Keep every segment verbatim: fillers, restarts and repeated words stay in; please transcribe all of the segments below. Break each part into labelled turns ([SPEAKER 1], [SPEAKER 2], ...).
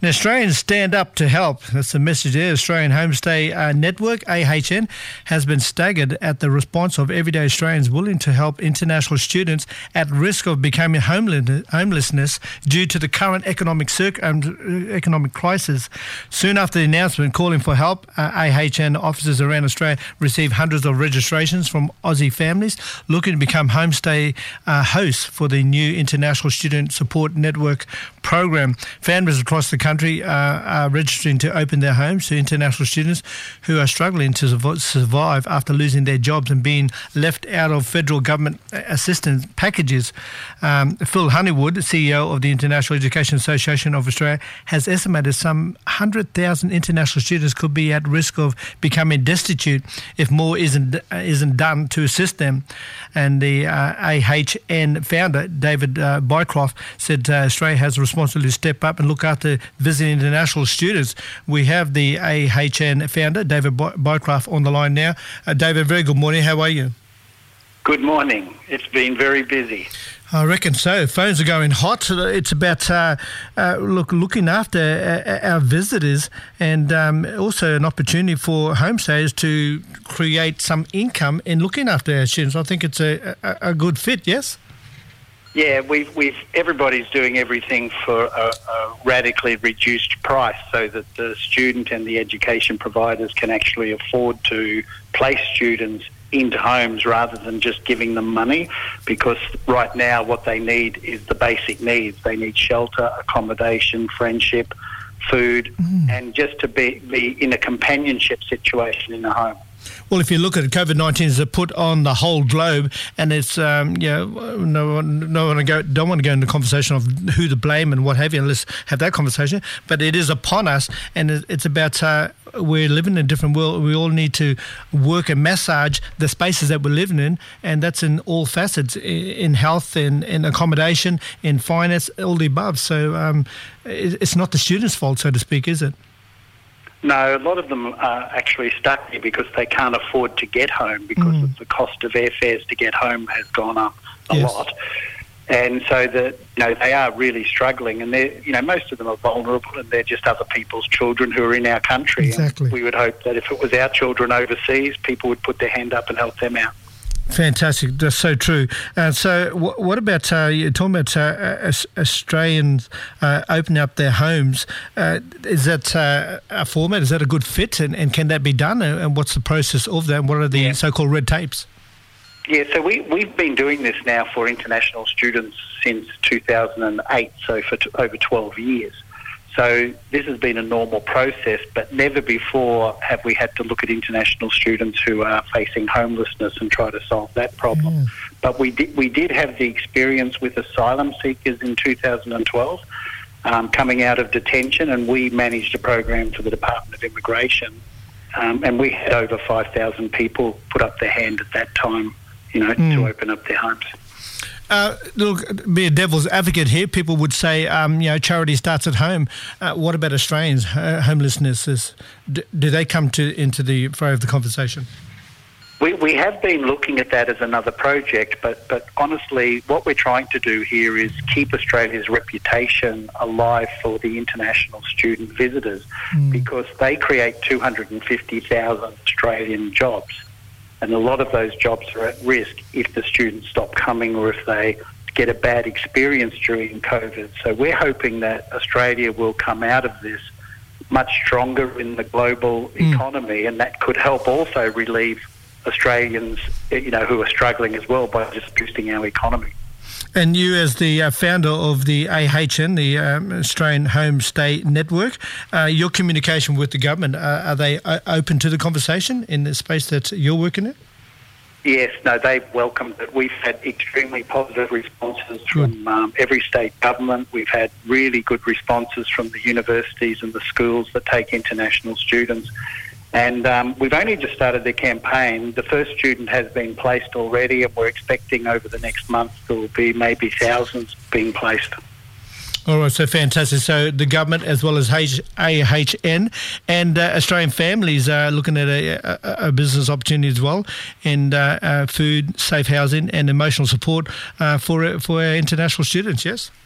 [SPEAKER 1] Now, Australians stand up to help. That's the message there. Australian Homestay uh, Network, A H N, has been staggered at the response of everyday Australians willing to help international students at risk of becoming homeless, homelessness due to the current economic circ- um, economic crisis. Soon after the announcement calling for help, uh, A H N officers around Australia received hundreds of registrations from Aussie families looking to become homestay uh, hosts for the new International Student Support Network program. Families across the country uh, are registering to open their homes to international students who are struggling to survive after losing their jobs and being left out of federal government assistance packages. Um, Phil Honeywood, C E O of the International Education Association of Australia, has estimated some one hundred thousand international students could be at risk of becoming destitute if more isn't isn't done to assist them. And the uh, A H N founder, David uh, Bycroft, said uh, Australia has a responsibility to step up and look after visiting international students. We have the A H N founder, David Bycroft, on the line now. Uh, David, very good morning. How are you?
[SPEAKER 2] Good morning. It's been very busy.
[SPEAKER 1] I reckon so. Phones are going hot. It's about uh, uh, look looking after our visitors, and um, also an opportunity for homestayers to create some income in looking after our students. I think it's a, a, a good fit. Yes.
[SPEAKER 2] Yeah, we've we've everybody's doing everything for a, a radically reduced price, so that the student and the education providers can actually afford to place students into homes rather than just giving them money, because right now what they need is the basic needs. They need shelter, accommodation, friendship, food, mm. and just to be, be in a companionship situation in a home.
[SPEAKER 1] Well, if you look at it, COVID nineteen is put on the whole globe, and it's um, you know, no one, no one to go, don't want to go into the conversation of who to blame and what have you. Let's have that conversation. But it is upon us, and it's about uh, we're living in a different world. We all need to work and massage the spaces that we're living in, and that's in all facets, in health, in, in accommodation, in finance, all the above. So um, it's not the students' fault, so to speak, is it?
[SPEAKER 2] No, a lot of them are actually stuck here because they can't afford to get home, because mm. the cost of airfares to get home has gone up a yes. lot. And so that, you know, they are really struggling, and they're, you know, most of them are vulnerable, and they're just other people's children who are in our country.
[SPEAKER 1] Exactly.
[SPEAKER 2] And we would hope that if it was our children overseas, people would put their hand up and help them out.
[SPEAKER 1] Fantastic. That's so true. Uh, so what, what about, uh, you're talking about uh, Australians uh, opening up their homes. Uh, is that uh, a format? Is that a good fit? And, and can that be done? And what's the process of that? And what are the yeah. so-called red tapes?
[SPEAKER 2] Yeah, so we, we've been doing this now for international students since two thousand eight, so for t- over twelve years. So this has been a normal process, but never before have we had to look at international students who are facing homelessness and try to solve that problem. Mm. But we did, we did have the experience with asylum seekers in two thousand twelve um, coming out of detention, and we managed a program for the Department of Immigration, um, and we had over five thousand people put up their hand at that time, you know, mm. to open up their homes.
[SPEAKER 1] Uh, look, be a devil's advocate here. People would say, um, you know, charity starts at home. Uh, what about Australians? Uh, homelessness is, do, do they come to into the fray of the conversation?
[SPEAKER 2] We we have been looking at that as another project, but but honestly, what we're trying to do here is keep Australia's reputation alive for the international student visitors, mm. because they create two hundred fifty thousand Australian jobs. And a lot of those jobs are at risk if the students stop coming or if they get a bad experience during COVID. So we're hoping that Australia will come out of this much stronger in the global mm. economy, and that could help also relieve Australians, you know, who are struggling as well by just boosting our economy.
[SPEAKER 1] And you, as the uh, founder of the A H N, the um, Australian Homestay Network, uh, your communication with the government, uh, are they uh, open to the conversation in the space that you're working in?
[SPEAKER 2] Yes, no, they've welcomed it. We've had extremely positive responses from um, every state government. We've had really good responses from the universities and the schools that take international students. And um, we've only just started the campaign. The first student has been placed already, and we're expecting over the next month there will be maybe thousands being placed.
[SPEAKER 1] All right, so fantastic. So the government, as well as A H N and uh, Australian families, are looking at a, a, a business opportunity as well, and uh, uh, food, safe housing and emotional support uh, for for our international students, yes?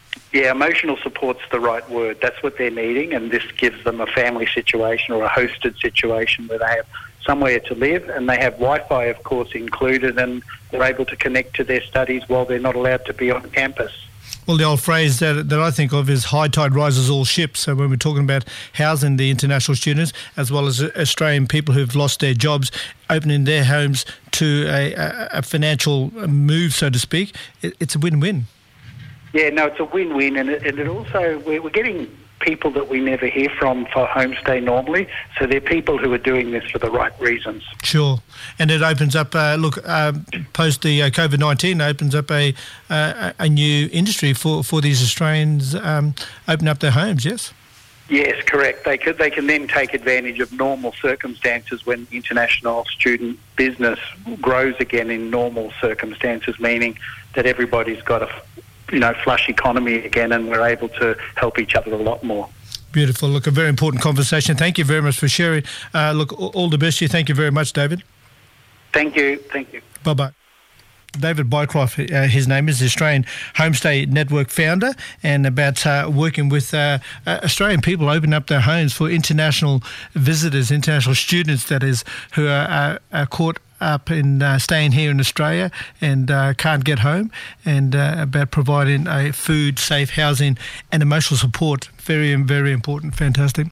[SPEAKER 2] Yeah, emotional support's the right word. That's what they're needing, and this gives them a family situation or a hosted situation where they have somewhere to live, and they have Wi-Fi, of course, included, and they're able to connect to their studies while they're not allowed to be on campus.
[SPEAKER 1] Well, the old phrase that, that I think of is high tide rises all ships. So when we're talking about housing the international students, as well as Australian people who've lost their jobs, opening their homes to a, a, a financial move, so to speak, it, it's a win-win.
[SPEAKER 2] Yeah, no, it's a win-win, and it, and it also, we're, we're getting people that we never hear from for homestay normally, so they're people who are doing this for the right reasons.
[SPEAKER 1] Sure, and it opens up, uh, look, uh, post the uh, COVID nineteen, opens up a uh, a new industry for, for these Australians, um, open up their homes, yes?
[SPEAKER 2] Yes, correct. They could, they can then take advantage of normal circumstances when international student business grows again in normal circumstances, meaning that everybody's got a you know, flush economy again, and we're able to help each other a lot more.
[SPEAKER 1] Beautiful. Look, a very important conversation. Thank you very much for sharing. Uh, look, all the best to you. Thank you very much, David.
[SPEAKER 2] Thank you. Thank you.
[SPEAKER 1] Bye-bye. David Bycroft, uh, his name is, the Australian Homestay Network founder, and about uh, working with uh, uh, Australian people open up their homes for international visitors, international students, that is, who are, uh, are caught up in uh, staying here in Australia and uh, can't get home, and uh, about providing a food, safe housing and emotional support. Very, very important. Fantastic.